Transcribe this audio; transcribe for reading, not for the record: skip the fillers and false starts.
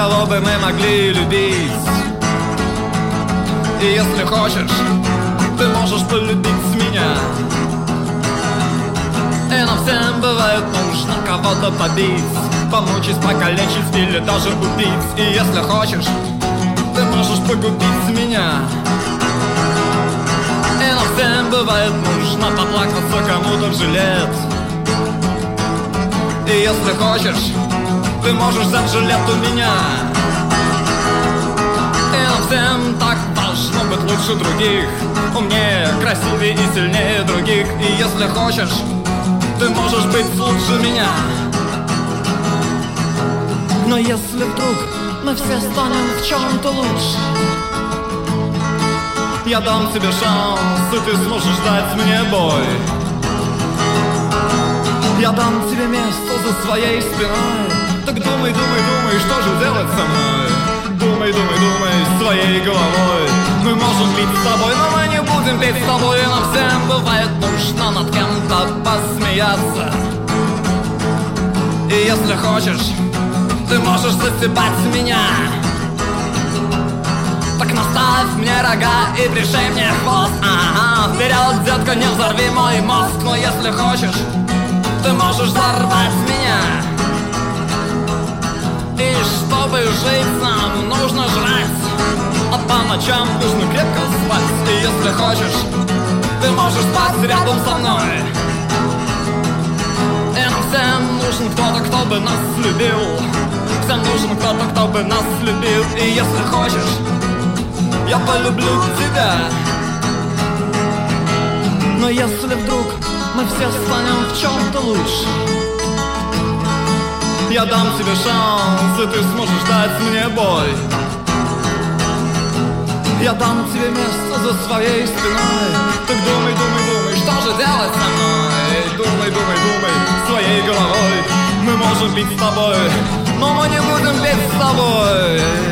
кого бы мы могли любить. И если хочешь, ты можешь полюбить меня. И нам всем бывает нужно кого-то побить, помучить, покалечить или даже убить. И если хочешь, ты можешь погубить меня. И нам всем бывает нужно поплакаться кому-то в жилет. И если хочешь, ты можешь взять жилет у меня. И нам всем так должно быть лучше других, умнее, красивее и сильнее других. И если хочешь, ты можешь быть лучше меня. Но если вдруг мы все станем в чем-то лучше, я дам тебе шанс, и ты сможешь дать мне бой. Я дам тебе место за своей спиной. Так думай, думай, думай, что же делать со мной? Думай, думай, думай своей головой. Мы можем пить с тобой, но мы не будем петь с тобой. И нам всем бывает нужно над кем-то посмеяться. И если хочешь, ты можешь засыпать меня. Так наставь мне рога и пришей мне хвост. Ага, вперед, детка, не взорви мой мозг. Но если хочешь, ты можешь взорвать меня. И чтобы жить нам нужно жрать, а по ночам нужно крепко спать. И если хочешь, ты можешь спать рядом со мной. И нам всем нужен кто-то, кто бы нас любил. Всем нужен кто-то, кто бы нас любил. И если хочешь, я полюблю тебя. Но если вдруг мы все станем в чем-то лучше, я дам тебе шанс, и ты сможешь дать мне бой. Я дам тебе место за своей спиной. Так думай, думай, думай, что же делать со мной? Думай, думай, думай своей головой. Мы можем пить с тобой, но мы не будем петь с тобой.